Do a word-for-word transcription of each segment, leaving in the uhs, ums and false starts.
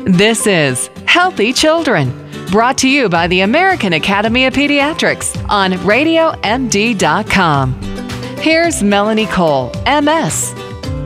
This is Healthy Children, brought to you by the American Academy of Pediatrics on radio m d dot com. Here's Melanie Cole, M S.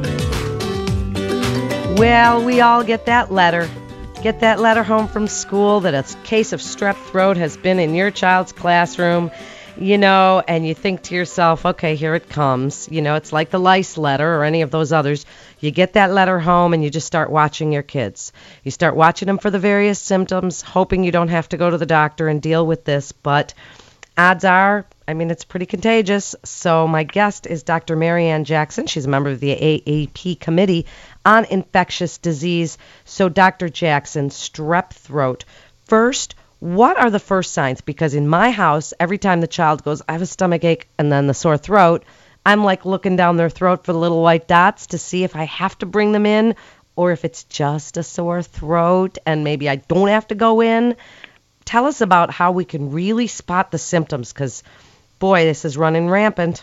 Well, we all get that letter. Get that letter home from school that a case of strep throat has been in your child's classroom, you know, and you think to yourself, okay, here it comes. You know, it's like the lice letter or any of those others. You get that letter home and you just start watching your kids. You start watching them for the various symptoms, hoping you don't have to go to the doctor and deal with this. But odds are, I mean, it's pretty contagious. So my guest is Doctor Marianne Jackson. She's a member of the A A P Committee on Infectious Disease. So Doctor Jackson, strep throat. First, what are the first signs? Because in my house, every time the child goes, I have a stomach ache, and then the sore throat, I'm like looking down their throat for the little white dots to see if I have to bring them in or if it's just a sore throat and maybe I don't have to go in. Tell us about how we can really spot the symptoms because, boy, this is running rampant.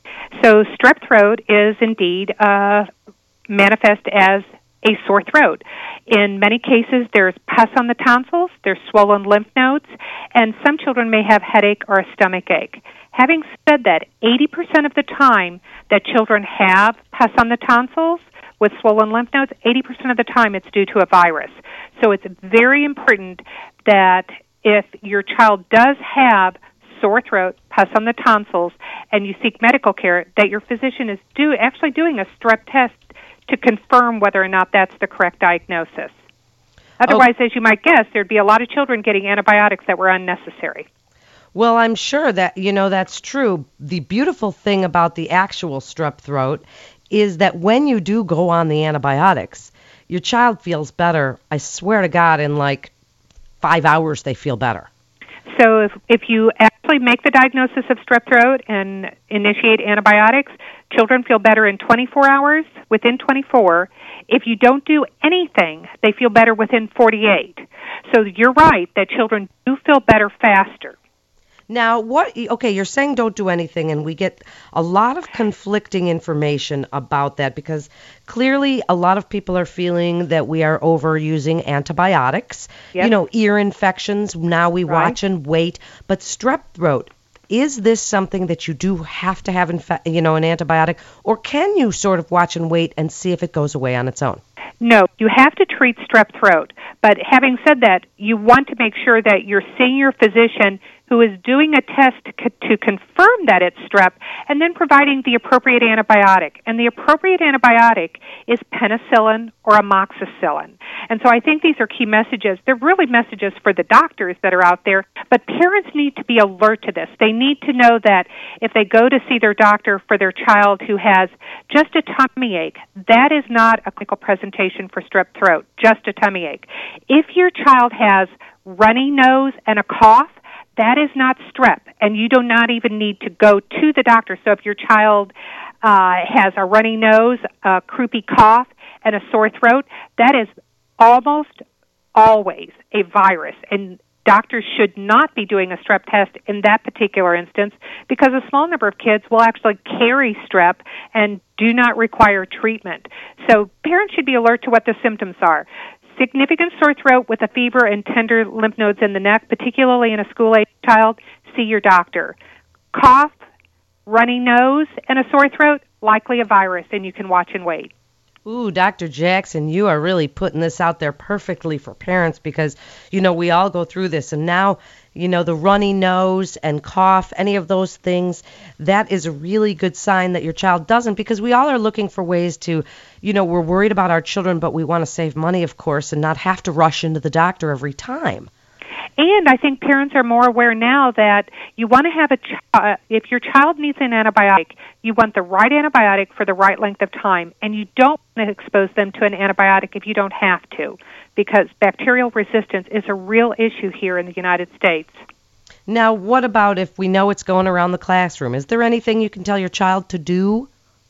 So strep throat is indeed uh, manifest as a sore throat. In many cases, there's pus on the tonsils, there's swollen lymph nodes, and some children may have headache or a stomach ache. Having said that, eighty percent of the time that children have pus on the tonsils with swollen lymph nodes, eighty percent of the time it's due to a virus. So it's very important that if your child does have sore throat, pus on the tonsils, and you seek medical care, that your physician is do, actually doing a strep test to confirm whether or not that's the correct diagnosis. Otherwise, oh. as you might guess, there'd be a lot of children getting antibiotics that were unnecessary. Well, I'm sure that, you know, that's true. The beautiful thing about the actual strep throat is that when you do go on the antibiotics, your child feels better. I swear to God, in like five hours they feel better. So if, if you actually make the diagnosis of strep throat and initiate antibiotics, children feel better in twenty-four hours, within twenty-four. If you don't do anything, they feel better within forty-eight. So you're right that children do feel better faster. Now, what? Okay, you're saying don't do anything, and we get a lot of conflicting information about that because clearly a lot of people are feeling that we are overusing antibiotics. Yep. You know, ear infections, now we Right. watch and wait. But strep throat, is this something that you do have to have, infe- you know, an antibiotic, or can you sort of watch and wait and see if it goes away on its own? No, you have to treat strep throat. But having said that, you want to make sure that you're seeing your physician who is doing a test to, to confirm that it's strep and then providing the appropriate antibiotic. And the appropriate antibiotic is penicillin or amoxicillin. And so I think these are key messages. They're really messages for the doctors that are out there, but parents need to be alert to this. They need to know that if they go to see their doctor for their child who has just a tummy ache, that is not a clinical presentation for strep throat, just a tummy ache. If your child has runny nose and a cough, that is not strep, and you do not even need to go to the doctor. So if your child uh, has a runny nose, a croupy cough, and a sore throat, that is almost always a virus, and doctors should not be doing a strep test in that particular instance because a small number of kids will actually carry strep and do not require treatment. So parents should be alert to what the symptoms are. Significant sore throat with a fever and tender lymph nodes in the neck, particularly in a school-age child, see your doctor. Cough, runny nose, and a sore throat, likely a virus, and you can watch and wait. Ooh, Doctor Jackson, you are really putting this out there perfectly for parents because, you know, we all go through this. And now, you know, the runny nose and cough, any of those things, that is a really good sign that your child doesn't because we all are looking for ways to, you know, we're worried about our children, but we want to save money, of course, and not have to rush into the doctor every time. And I think parents are more aware now that you want to have a child, if your child needs an antibiotic, you want the right antibiotic for the right length of time, and you don't want to expose them to an antibiotic if you don't have to, because bacterial resistance is a real issue here in the United States. Now, what about if we know it's going around the classroom? Is there anything you can tell your child to do?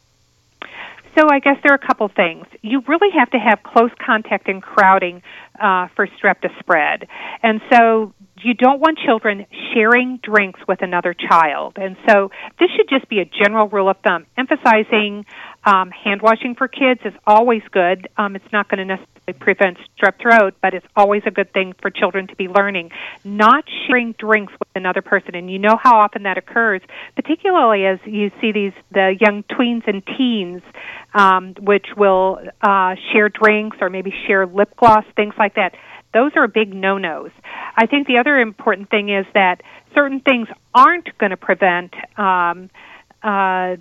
So I guess there are a couple things. You really have to have close contact and crowding uh, for strep to spread. And so you don't want children sharing drinks with another child. And so this should just be a general rule of thumb, emphasizing Um, hand washing for kids is always good. Um, it's not going to necessarily prevent strep throat, but it's always a good thing for children to be learning. Not sharing drinks with another person, and you know how often that occurs, particularly as you see these the young tweens and teens, um, which will uh, share drinks or maybe share lip gloss, things like that. Those are big no-nos. I think the other important thing is that certain things aren't going to prevent um, uh,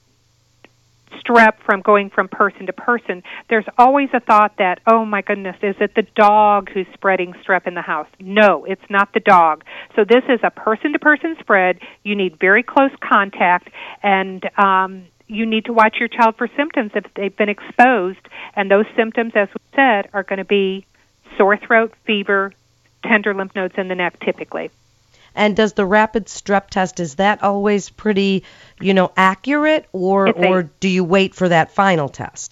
strep from going from person to person. There's always a thought that, oh my goodness, is it the dog who's spreading strep in the house? No, it's not the dog. So this is a person-to-person spread. You need very close contact, and um, you need to watch your child for symptoms if they've been exposed. And those symptoms, as we said, are going to be sore throat, fever, tender lymph nodes in the neck typically. And does the rapid strep test, is that always pretty, you know, accurate, or It's a- or do you wait for that final test?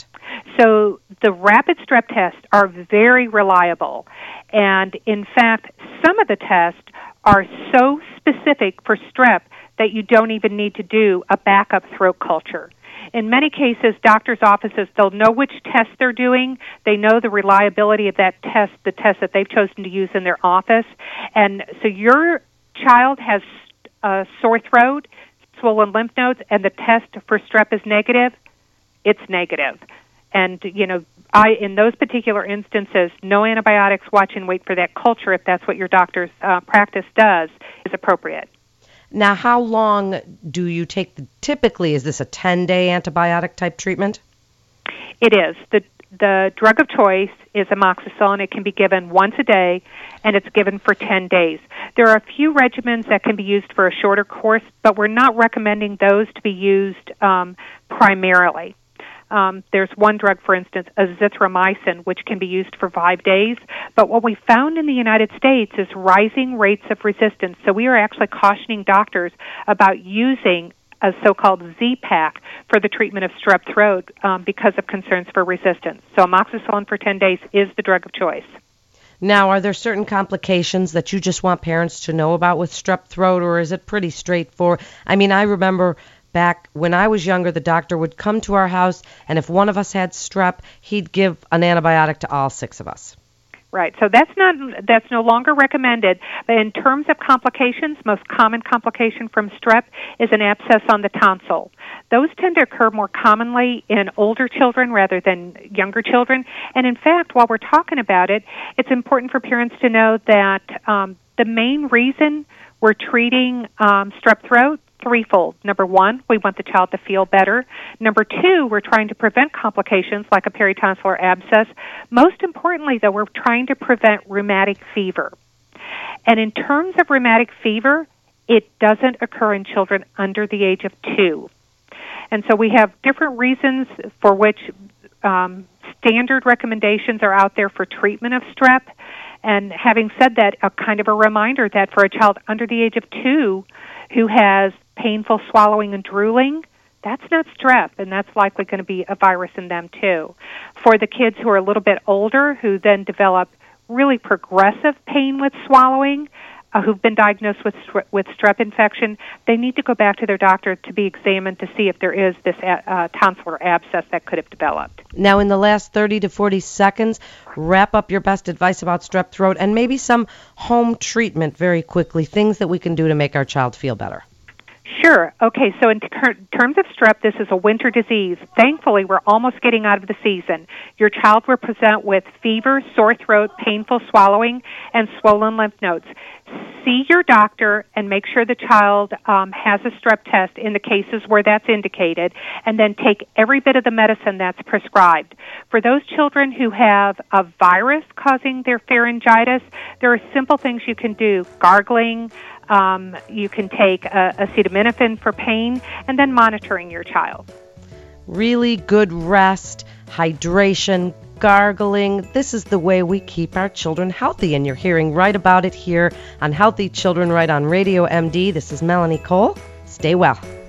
So the rapid strep tests are very reliable. And in fact, some of the tests are so specific for strep that you don't even need to do a backup throat culture. In many cases, doctors' offices, they'll know which test they're doing. They know the reliability of that test, the test that they've chosen to use in their office. And so your child has a sore throat, swollen lymph nodes, and the test for strep is negative, it's negative. And, you know, I in those particular instances, no antibiotics, watch and wait for that culture if that's what your doctor's uh, practice does, is appropriate. Now, how long do you take, the, typically, is this a ten-day antibiotic type treatment? It is. The the drug of choice is amoxicillin. It can be given once a day, and it's given for ten days. There are a few regimens that can be used for a shorter course, but we're not recommending those to be used um, primarily. Um, there's one drug, for instance, azithromycin, which can be used for five days. But what we found in the United States is rising rates of resistance. So we are actually cautioning doctors about using a so-called Z-Pak for the treatment of strep throat um, because of concerns for resistance. So amoxicillin for ten days is the drug of choice. Now, are there certain complications that you just want parents to know about with strep throat, or is it pretty straightforward? I mean, I remember back when I was younger, the doctor would come to our house, and if one of us had strep, he'd give an antibiotic to all six of us. Right. So that's not that's no longer recommended. But in terms of complications, most common complication from strep is an abscess on the tonsil. Those tend to occur more commonly in older children rather than younger children. And in fact, while we're talking about it, it's important for parents to know that um, the main reason we're treating um, strep throat threefold. Number one, we want the child to feel better. Number two, we're trying to prevent complications like a peritonsillar abscess. Most importantly, though, we're trying to prevent rheumatic fever. And in terms of rheumatic fever, it doesn't occur in children under the age of two. And so we have different reasons for which um, standard recommendations are out there for treatment of strep. And having said that, a kind of a reminder that for a child under the age of two who has painful swallowing and drooling, that's not strep, and that's likely going to be a virus in them too. For the kids who are a little bit older, who then develop really progressive pain with swallowing, uh, who've been diagnosed with with strep infection, they need to go back to their doctor to be examined to see if there is this uh, tonsillar abscess that could have developed. Now, in the last thirty to forty seconds, wrap up your best advice about strep throat and maybe some home treatment very quickly, things that we can do to make our child feel better. Sure. Okay, so in ter- terms of strep, this is a winter disease. Thankfully, we're almost getting out of the season. Your child will present with fever, sore throat, painful swallowing, and swollen lymph nodes. See your doctor and make sure the child um, has a strep test in the cases where that's indicated, and then take every bit of the medicine that's prescribed. For those children who have a virus causing their pharyngitis, there are simple things you can do. Gargling, um, you can take uh, acetaminophen for pain, and then monitoring your child. Really good rest, hydration, gargling. This is the way we keep our children healthy, and you're hearing right about it here on Healthy Children Right on Radio M D. This is Melanie Cole. Stay well.